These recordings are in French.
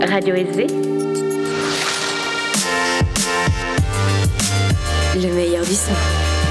Radio SV. Le meilleur du son.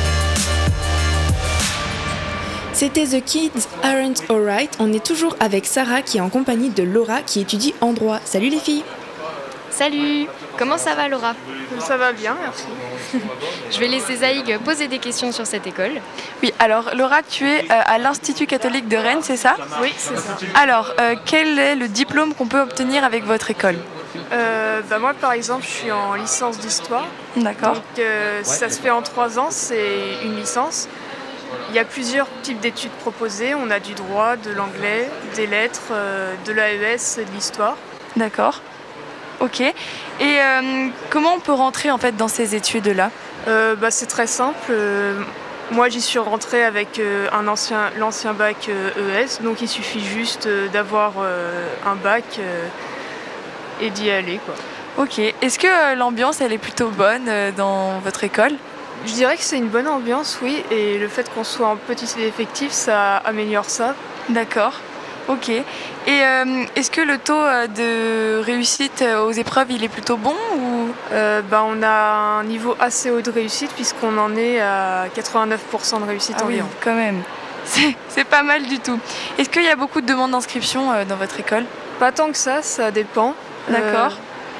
C'était The Kids Aren't Alright. On est toujours avec Sarah qui est en compagnie de Laura qui étudie en droit. Salut les filles. Salut. Comment ça va Laura ? Ça va bien, merci. Je vais laisser Zaïg poser des questions sur cette école. Oui, alors Laura, tu es à l'Institut catholique de Rennes, c'est ça ? Oui, c'est ça. Alors, quel est le diplôme qu'on peut obtenir avec votre école ? Moi, par exemple, je suis en licence d'histoire. D'accord. Donc, ça se fait en 3 ans, c'est une licence. Il y a plusieurs types d'études proposées. On a du droit, de l'anglais, des lettres, de l'AES et de l'histoire. D'accord. Ok. Et comment on peut rentrer en fait dans ces études-là ? C'est très simple. Moi, j'y suis rentrée avec l'ancien bac ES, donc il suffit juste d'avoir un bac et d'y aller, quoi. Ok. Est-ce que l'ambiance, elle est plutôt bonne dans votre école ? Je dirais que c'est une bonne ambiance, oui, et le fait qu'on soit en petit effectif, ça améliore ça. D'accord. Ok. Et est-ce que le taux de réussite aux épreuves, il est plutôt bon ou... On a un niveau assez haut de réussite puisqu'on en est à 89% de réussite environ. Oui, quand même. C'est pas mal du tout. Est-ce qu'il y a beaucoup de demandes d'inscription dans votre école ? Pas tant que ça dépend. D'accord.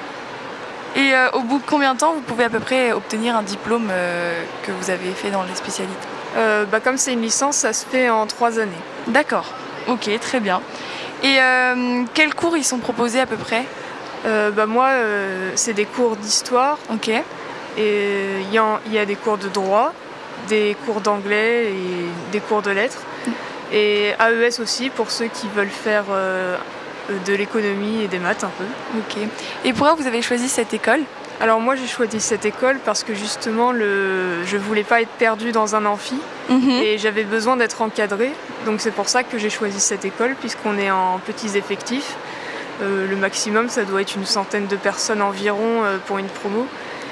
Et au bout de combien de temps vous pouvez à peu près obtenir un diplôme que vous avez fait dans les spécialités ? Comme c'est une licence, ça se fait en 3 années. D'accord. Ok, très bien. Et quels cours ils sont proposés à peu près ? C'est des cours d'histoire. Ok. Et il y a des cours de droit, des cours d'anglais et des cours de lettres. Et AES aussi pour ceux qui veulent faire de l'économie et des maths un peu. Ok. Et pourquoi vous avez choisi cette école ? Alors moi j'ai choisi cette école parce que justement je voulais pas être perdue dans un amphi et j'avais besoin d'être encadrée. Donc c'est pour ça que j'ai choisi cette école puisqu'on est en petits effectifs. Le maximum ça doit être une centaine de personnes environ pour une promo.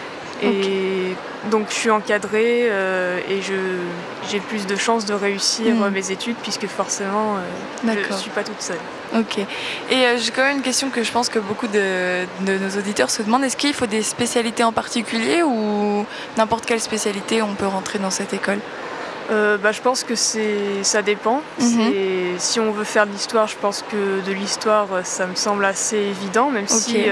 Et donc je suis encadrée et j'ai plus de chances de réussir mes études puisque forcément je ne suis pas toute seule. Ok. Et j'ai quand même une question que je pense que beaucoup de nos auditeurs se demandent. Est-ce qu'il faut des spécialités en particulier ou n'importe quelle spécialité on peut rentrer dans cette école ? Je pense que ça dépend. Si on veut faire de l'histoire, je pense que de l'histoire ça me semble assez évident même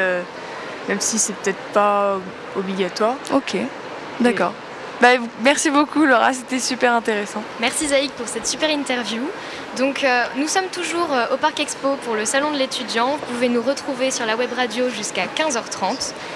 si c'est peut-être pas obligatoire. Ok, d'accord. Merci beaucoup Laura, c'était super intéressant. Merci Zaïg pour cette super interview. Donc nous sommes toujours au Parc Expo pour le Salon de l'étudiant. Vous pouvez nous retrouver sur la web radio jusqu'à 15h30.